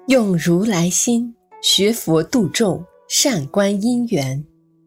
用如来心学佛度众，善观因缘。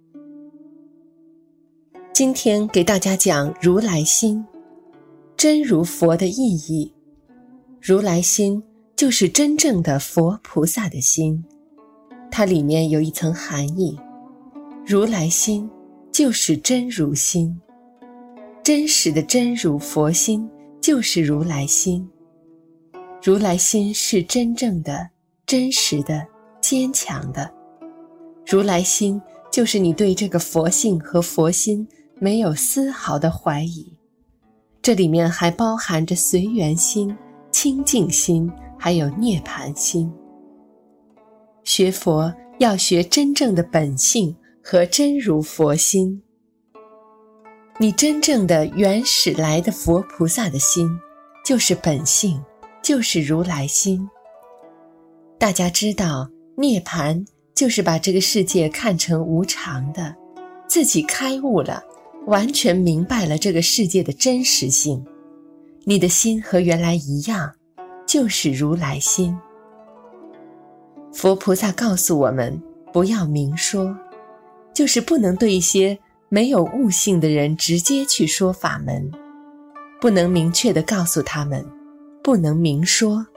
今天给大家讲如来心，真如佛的意义。如来心就是真正的佛菩萨的心，它里面有一层含义。如来心就是真如心，真实的真如佛心就是如来心。如来心是真正的、真实的、坚强的。如来心就是你对这个佛性和佛心没有丝毫的怀疑。这里面还包含着随缘心、清净心，还有涅槃心。学佛要学真正的本性和真如佛心。你真正的原始来的佛菩萨的心，就是本性，就是如来心。大家知道，涅槃就是把这个世界看成无常的，自己开悟了，完全明白了这个世界的真实性。你的心和原来一样，就是如来心。佛菩萨告诉我们，不要明说，就是不能对一些没有悟性的人直接去说法门，不能明确地告诉他们，不能明说。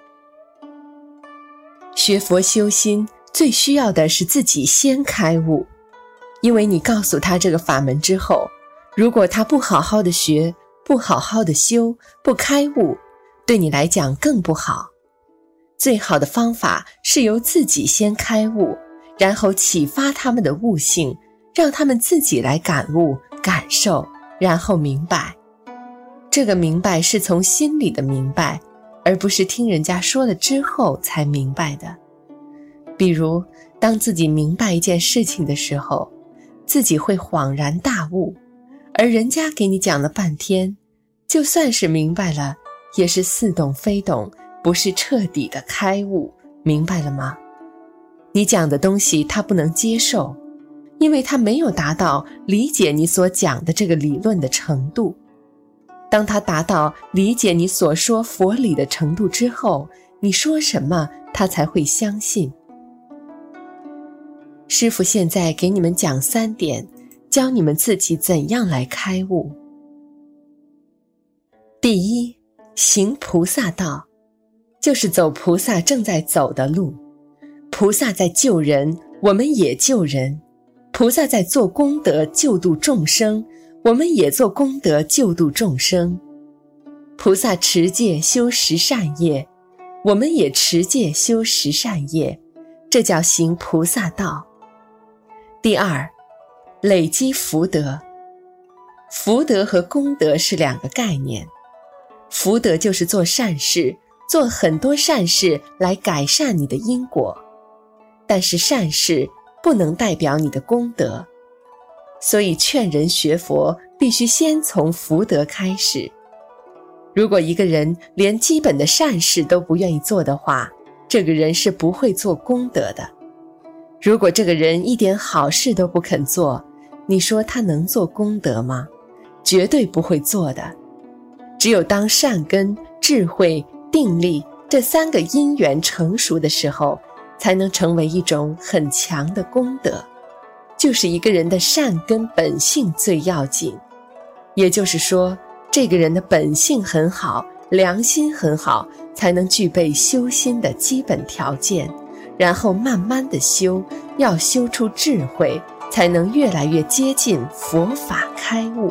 学佛修心最需要的是自己先开悟，因为你告诉他这个法门之后，如果他不好好的学，不好好的修，不开悟，对你来讲更不好。最好的方法是由自己先开悟，然后启发他们的悟性，让他们自己来感悟、感受，然后明白。这个明白是从心里的明白，而不是听人家说了之后才明白的。比如，当自己明白一件事情的时候，自己会恍然大悟，而人家给你讲了半天，就算是明白了，也是似懂非懂，不是彻底的开悟，明白了吗？你讲的东西他不能接受，因为他没有达到理解你所讲的这个理论的程度。当他达到理解你所说佛理的程度之后，你说什么他才会相信。师父现在给你们讲3点，教你们自己怎样来开悟。第一，行菩萨道，就是走菩萨正在走的路。菩萨在救人，我们也救人；菩萨在做功德救度众生，我们也做功德救度众生。菩萨持戒修十善业，我们也持戒修十善业，这叫行菩萨道。第二，累积福德。福德和功德是2个概念。福德就是做善事，做很多善事来改善你的因果，但是善事不能代表你的功德，所以劝人学佛必须先从福德开始。如果一个人连基本的善事都不愿意做的话，这个人是不会做功德的。如果这个人一点好事都不肯做，你说他能做功德吗？绝对不会做的。只有当善根、智慧、定力这3个因缘成熟的时候，才能成为一种很强的功德。就是一个人的善根本性最要紧，也就是说，这个人的本性很好，良心很好，才能具备修心的基本条件，然后慢慢的修，要修出智慧，才能越来越接近佛法开悟。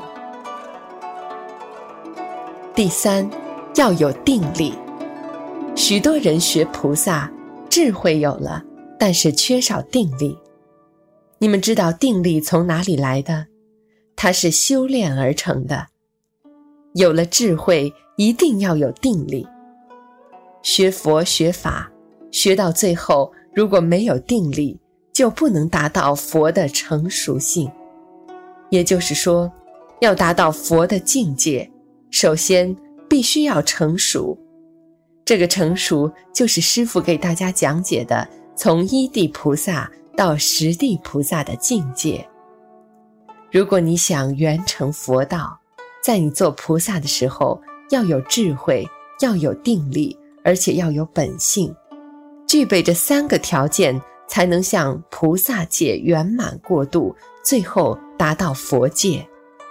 第三，要有定力。许多人学菩萨，智慧有了，但是缺少定力。你们知道定力从哪里来的？它是修炼而成的。有了智慧，一定要有定力。学佛学法，学到最后，如果没有定力，就不能达到佛的成熟性。也就是说，要达到佛的境界，首先必须要成熟。这个成熟就是师父给大家讲解的从一地菩萨到十地菩萨的境界。如果你想圆成佛道，在你做菩萨的时候，要有智慧，要有定力，而且要有本性。 具备这3个条件，才能向菩萨界圆满过渡，最后达到佛界。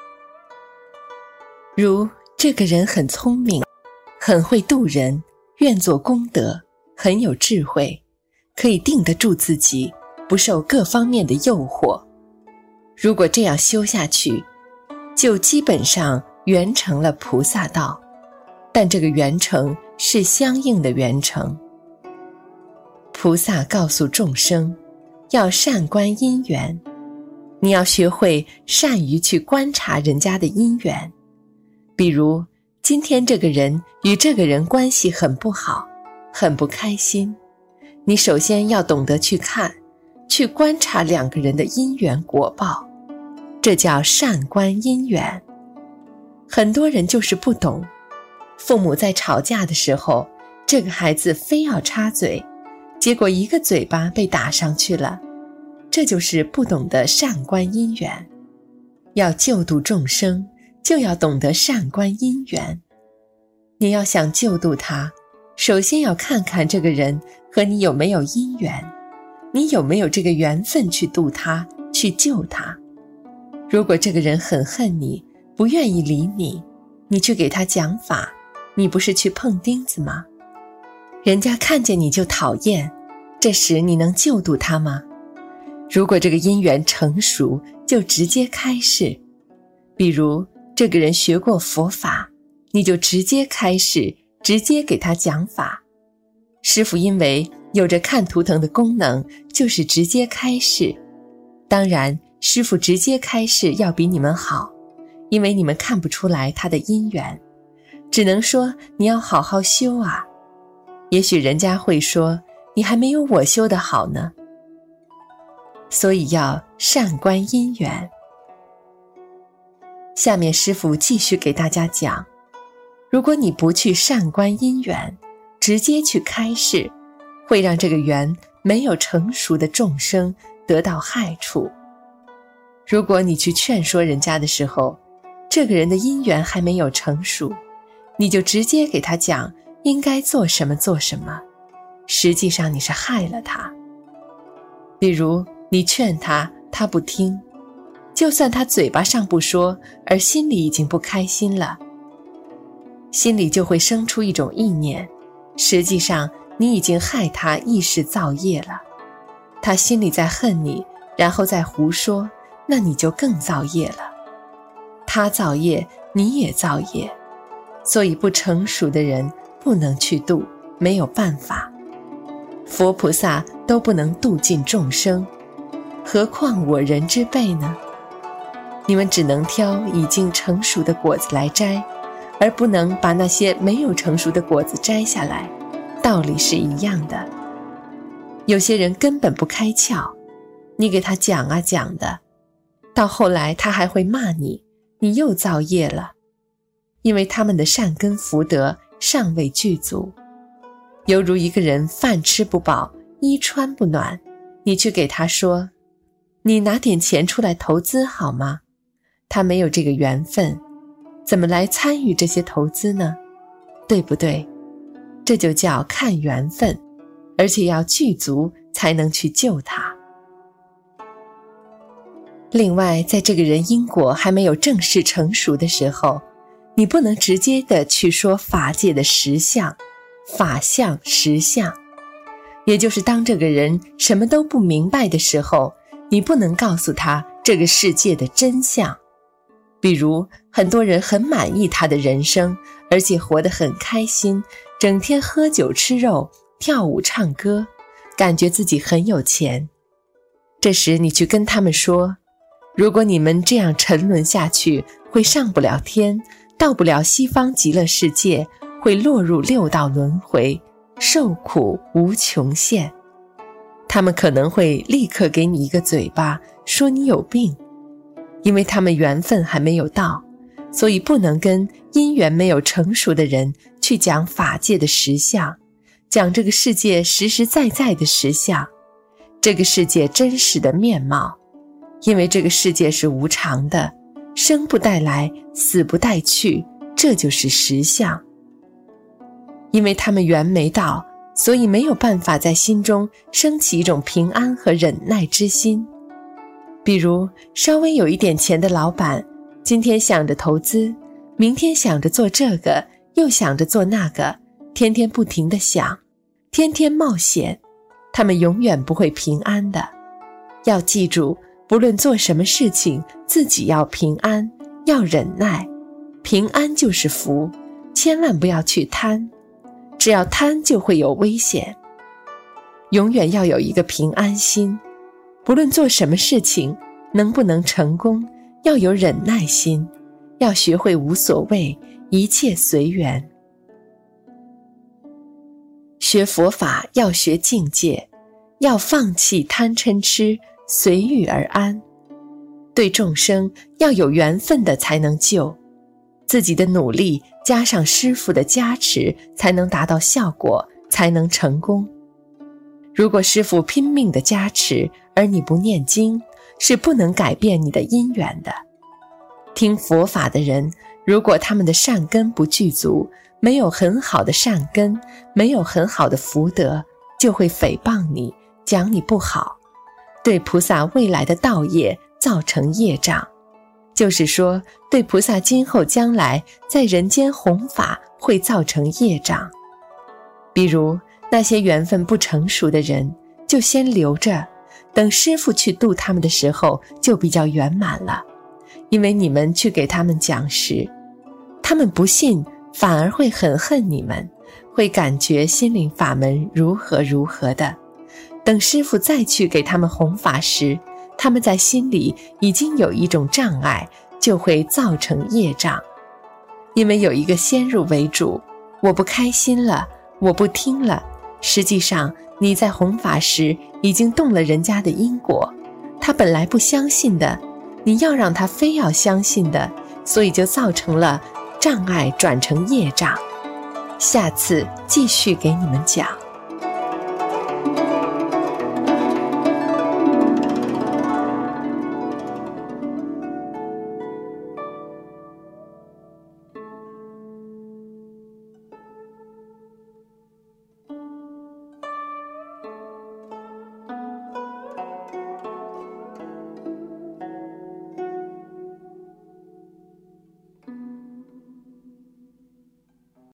如这个人很聪明，很会度人，愿做功德，很有智慧，可以定得住自己，不受各方面的诱惑。如果这样修下去，就基本上圆成了菩萨道，但这个圆成是相应的圆成。菩萨告诉众生，要善观因缘，你要学会善于去观察人家的因缘。比如今天这个人与这个人关系很不好，很不开心，你首先要懂得去看，去观察2个人的因缘果报，这叫善观因缘。很多人就是不懂，父母在吵架的时候，这个孩子非要插嘴，结果一个嘴巴被打上去了，这就是不懂得善观因缘。要救度众生，就要懂得善观因缘。你要想救度他，首先要看看这个人和你有没有因缘，你有没有这个缘分去度他，去救他。如果这个人很恨你，不愿意理你，你去给他讲法，你不是去碰钉子吗？人家看见你就讨厌，这时你能救度他吗？如果这个因缘成熟，就直接开示。比如这个人学过佛法，你就直接开示，直接给他讲法。师父因为有着看图腾的功能，就是直接开示。当然师父直接开示要比你们好，因为你们看不出来他的因缘，只能说你要好好修啊。也许人家会说，你还没有我修得好呢。所以要善观因缘。下面师父继续给大家讲，如果你不去善观因缘，直接去开示，会让这个缘没有成熟的众生得到害处。如果你去劝说人家的时候，这个人的因缘还没有成熟，你就直接给他讲应该做什么做什么，实际上你是害了他。比如你劝他，他不听，就算他嘴巴上不说，而心里已经不开心了，心里就会生出一种意念，实际上你已经害他意识造业了。他心里在恨你，然后再胡说，那你就更造业了。他造业，你也造业，所以不成熟的人不能去度，没有办法。佛菩萨都不能度尽众生，何况我人之辈呢？你们只能挑已经成熟的果子来摘，而不能把那些没有成熟的果子摘下来，道理是一样的。有些人根本不开窍，你给他讲啊讲的，到后来他还会骂你，你又造业了，因为他们的善根福德尚未具足。犹如一个人饭吃不饱，衣穿不暖，你去给他说，你拿点钱出来投资好吗？他没有这个缘分，怎么来参与这些投资呢？对不对？这就叫看缘分，而且要具足才能去救他。另外，在这个人因果还没有正式成熟的时候，你不能直接的去说法界的实相，法相实相，也就是当这个人什么都不明白的时候，你不能告诉他这个世界的真相。比如很多人很满意他的人生，而且活得很开心，整天喝酒吃肉，跳舞唱歌，感觉自己很有钱。这时你去跟他们说，如果你们这样沉沦下去，会上不了天，到不了西方极乐世界，会落入六道轮回，受苦无穷限。他们可能会立刻给你一个嘴巴，说你有病，因为他们缘分还没有到，所以不能跟因缘没有成熟的人去讲法界的实相，讲这个世界实实在在的实相，这个世界真实的面貌。因为这个世界是无常的，生不带来，死不带去，这就是实相。因为他们缘没到， 所以没有办法在心中升起一种平安和忍耐之心。比如稍微有一点钱的老板，今天想着投资，明天想着做这个，又想着做那个，天天不停地想，天天冒险，他们永远不会平安的。要记住，不论做什么事情，自己要平安，要忍耐，平安就是福，千万不要去贪，只要贪就会有危险。永远要有一个平安心，不论做什么事情，能不能成功，要有忍耐心，要学会无所谓，一切随缘。学佛法要学境界，要放弃贪嗔痴，随遇而安。对众生要有缘分的才能救，自己的努力加上师父的加持，才能达到效果，才能成功。如果师父拼命的加持，而你不念经，是不能改变你的因缘的。听佛法的人，如果他们的善根不具足，没有很好的善根，没有很好的福德，就会诽谤你，讲你不好，对菩萨未来的道业造成业障，就是说对菩萨今后将来在人间弘法会造成业障。比如那些缘分不成熟的人，就先留着，等师父去度他们的时候就比较圆满了。因为你们去给他们讲时，他们不信，反而会很恨你们，会感觉心灵法门如何如何的。等师父再去给他们弘法时，他们在心里已经有一种障碍，就会造成业障。因为有一个先入为主，我不开心了，我不听了，实际上你在弘法时已经动了人家的因果，他本来不相信的，你要让他非要相信的，所以就造成了障碍，转成业障。下次继续给你们讲。